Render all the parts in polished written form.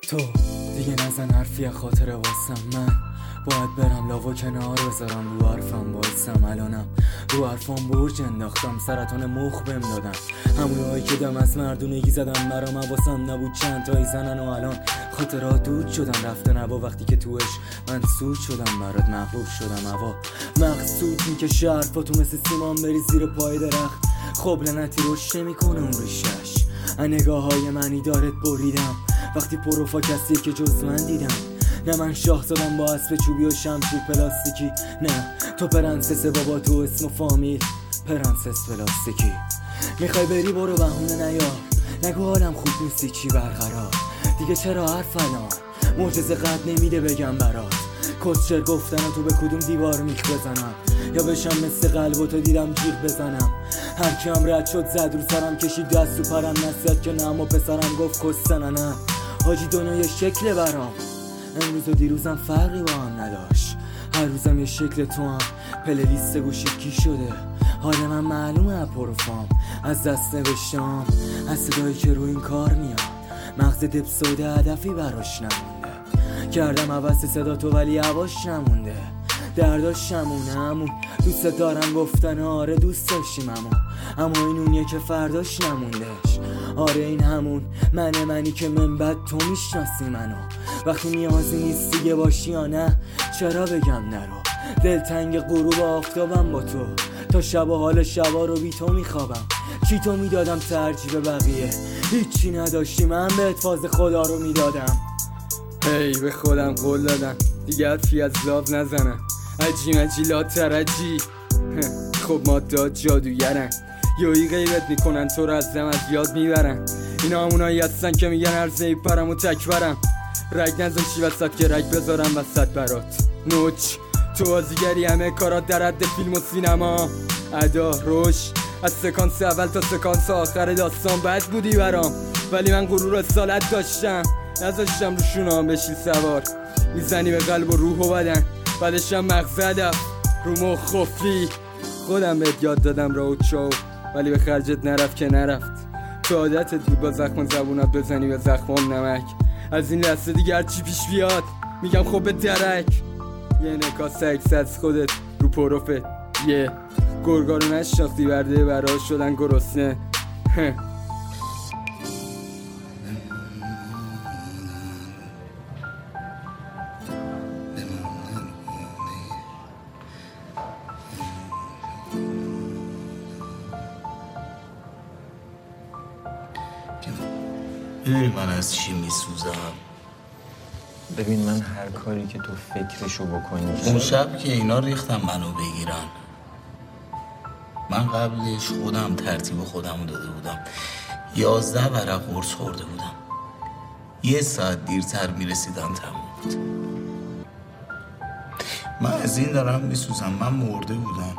تو دیگه نزن حرفی خاطر واسم، من باید برم لاو کنار بذارم رو حرفم بایستم. الانم رو حرفام برج انداختم، سرطان مخ بهم دادن همونایی که دم از مردونگی زدم. برام حواسم نبود چند تایی زنن و الان خاطرات دود شدن رفته نبا. وقتی که توش من سود شدم برات محبوب شدم هوا مقصود میکشه حرفاتو مثل سیمان بری زیر پای درخت. خب لعنتی روش نمیکنه اون ریشش. نگاه های منی دارت بریدم وقتی پروفا کسیه که جز من دیدم. نه من شاه زدم با اسب چوبی و شمشیر پلاستیکی، نه تو پرنسس بابا تو اسم و فامیل پرنسس پلاستیکی. میخوای بری برو بهونه نیار، نگو حالم خوب نیستی چی برقرار. دیگه چرا حرف الان معجزه قد نمیده بگم برات. کسچر گفتن تو به کدوم دیوار میخ بزنم یا بشم مثل قلب و تو دیدم جیغ بزنم. هر کیم رد شد زد رو سرم کشید دست تو پرم نصیحت که نه اما پسرم گفت کستن. نه حاجی دنیا یه شکل برام، امروز و دیروزم فرقی با هم نداشت. هر روزم یه شکل تو هم پلیلیست گوشی شده. حال من معلومه پروفام از دست نوشتم، از صدایی که رو این کار میاد مغز دب سوده هدفی براش نمونده. کردم عوض صدا تو ولی هواش نمونده. درداش شمونه همون دوست دارم گفتن آره دوست داشتیم اما این اونیه که فرداش نموندش. آره این همون منی که من بد تو میشناسی منو. وقتی نیازی نیست دیگه باشی یا نه چرا بگم نرو. دلتنگ غروب آفتابم با تو، تا شب و حال شبا رو بی تو میخوابم. چی تو میدادم ترجیح به بقیه، هیچی نداشتی من بهت فاز خدا رو میدادم. هی به خودم قول دادم دیگه حرفی از لاب نزنم. عجی لا ترجی خب مادات جادوگرن یوی غیبت میکنن تو رو از یاد میبرن. اینا همونایی هستن که میگن عرضه پرم و تکبرم. رگ نزن چی وسط که رگ بذارم وسط برات. نوچ تو بازیگری همه کارات در حد فیلم و سینما. ادا روش از سکانس اول تا سکانس آخر داستان بد بودی برام، ولی من غرور اصالت داشتم نذاشتم رو شونام بشی سوار. میزنی به قلب و روح و بدن بعدشم مغز هدف رو مخ خفی. خودم بهت یاد دادم راو چاو ولی به خرجت نرفت که نرفت. تو عادتت بود با زخم زبونت بزنی به زخمام نمک. از این لحظه دیگر چی پیش بیاد میگم خب به درک. یه نکاس عکس از خودت رو پروفت یه گرگا رو نشناختی برده برای شدن گرسنه. میدونی من از چی میسوزم؟ ببین من هر کاری که تو فکرشو بکنی. اون شب که اینا ریختم منو بگیرن، من قبلش خودم ترتیب خودمو داده بودم. 11 ورق قرص خورده بودم. 1 ساعت دیرتر میرسیدم تموم بود. من از این دارم میسوزم. من مرده بودم،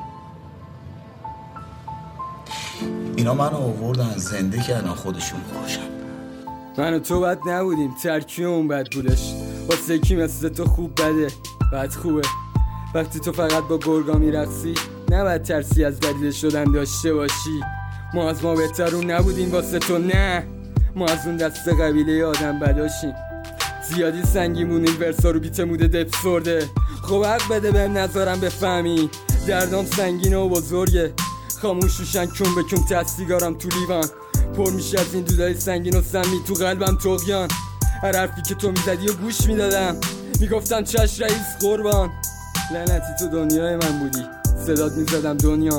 اینا منو آوردن زنده کردن خودشون بکشن. من و تو بد نبودیم، ترکیب اون بد بودش. واسه کی مثل تو خوب بده بد خوبه. وقتی تو فقط با گرگا میرقصی نباید ترسی از دلیل شدن داشته باشی. ما از ما بهترون نبودیم واسه تو، نه ما از اون دست قبیله آدم بداشیم. زیادی سنگین مونیم ورسا رو بیت موده دپ سرده. خب حق بده بهم نذارم بفهمی دردام سنگینه و بزرگه. خاموش روشن کن بکن تصدیگارم تو لیوان. پر میشه از این دودای سنگین و سمی تو قلبم طغیان. هر حرفی که تو میزدی و گوش میدادم، میگفتم چش رئیس قربان. لعنتی تو دنیای من بودی، صدات میزدم دنیا.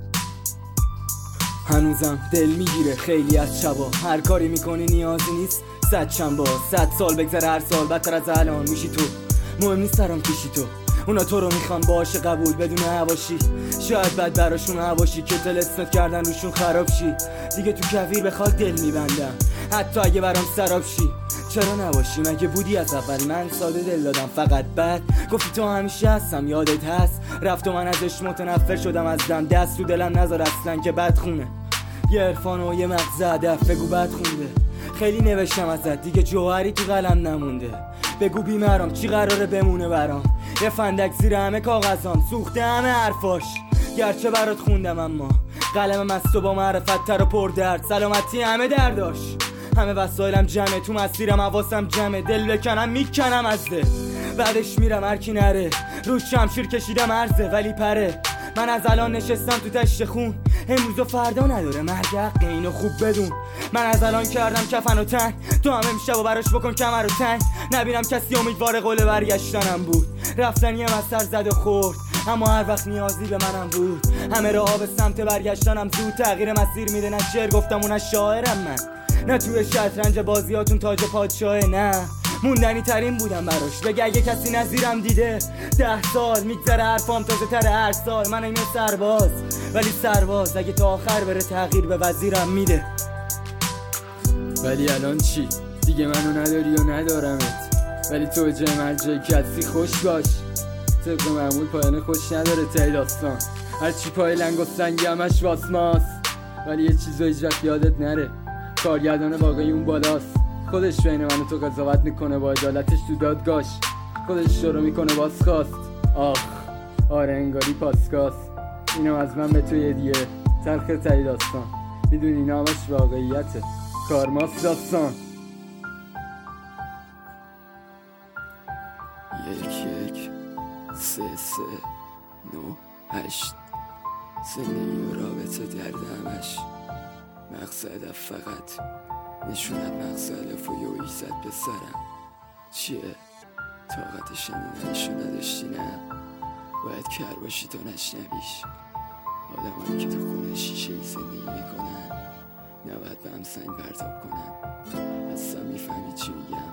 هنوزم دل میگیره خیلی از شبا، هر کاری میکنی نیازی نیست 100 شنبه 100 سال بگذره هر سال بدتر از الان میشی تو. مهم نیست سرم پیشی تو، اونا تو رو میخوان باشه قبول بدون هواشی. شاید بد براشون هواشی که تلسمت کردن روشون خراب شی. دیگه تو کویر به خاک دل میبندم حتی اگه برام سراب شی. چرا نباشی مگه بودی از اول؟ من ساده دل دادم فقط بد گفتی تو همیشه هستم یادت هست. رفت و من ازش متنفر شدم از دم. دست تو دلم نذار اصلا که بد خونه. یه عرفان و یه مغز هدف بگو بد خونده. خیلی نوشتم ازت دیگه جوهری تو قلم نمونده. بگو بیمارم چی قراره بمونه برام. یه فندک زیر همه کاغذام سوخته همه حرفاش. گرچه برات خوندم اما قلمم از تو با معرفت تر و پر درد. سلامتی همه درداش همه وسایلم جمعه، تو مسیرم حواسم جمعه، دل بکنم میکنم از ده، بعدش میرم هر کی نره، روش شمشیر کشیدم عرضه ولی پره. من از الان نشستم تو دشت خون، امروز و فردا نداره مرگ حقه، اینو خوب بدون. من از الان کردم کفن و تن، تو هم امشب و براش بکن کمر و تن. نبینم کسی امیدوار قول برگشتنم بود، رفتن یه سر زد و خورد، اما هر وقت نیازی به منم بود. همه راه به سمت برگشتنم زود تغییر مسیر میده، نه شعر گفتم و نه شاعرم من، نه توی شطرنج بازیاتون تاج پادشاه، نه موندنی ترین بودم براش. بگه اگه کسی نظیرم دیده 10 سال میگذره حرفام تازه تر هر سال. من اینه سرباز ولی سرباز اگه تا آخر بره تغییر به وزیرم میده. ولی الان چی؟ دیگه منو نداری و ندارمت، ولی تو جای من جای کسی خوش باش. طبق معمول پایان خوش نداره تای داستان، هرچی پای لنگ و سنگی همش واسماس. ولی یه چیز رو هیچ وقت یادت نره، کارگردان واقعی اون بالاست. خودش بین من و تو قضاوت میکنه، با عدالتش تو دادگاش خودش شروع میکنه باز خواست. آخ آره انگاری پاسکاست. اینم از من به تو هدیه، تلخ تای داستان. میدونی اینا همش واقعیته، کارماست داستان. 1 1 3 3 9 8 زندگی و رابطه درد همش مقصد فقط نشونت مغز علف و یویی زد به سرم. چیه؟ طاقت شنیدنشو نداشتی نه؟ باید کر باشی تا نشنویش. آدمایی که تو خونه شیشه ای زندگی میکنن نباید به هم سنگ پرتاب کنن. اصلا میفهمی چی میگم؟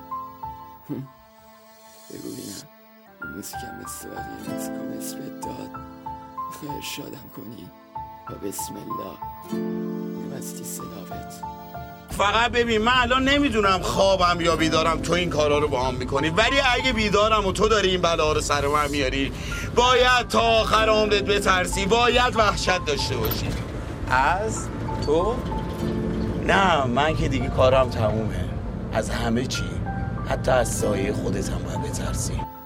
بگو بینم این موزیکم مثل بقیه موزیکا مثل داد خیر شادم کنی و بسم الله میمستی صداوت. فقط ببین من الان نمیدونم خوابم یا بیدارم تو این کارا رو با هم میکنی، ولی اگه بیدارم و تو داری این بلا رو سر من میاری باید تا آخر عمرت بترسی، باید وحشت داشته باشی. از تو؟ نه من که دیگه کارم تمومه. از همه چی، حتی از سایه خودت هم باید بترسی.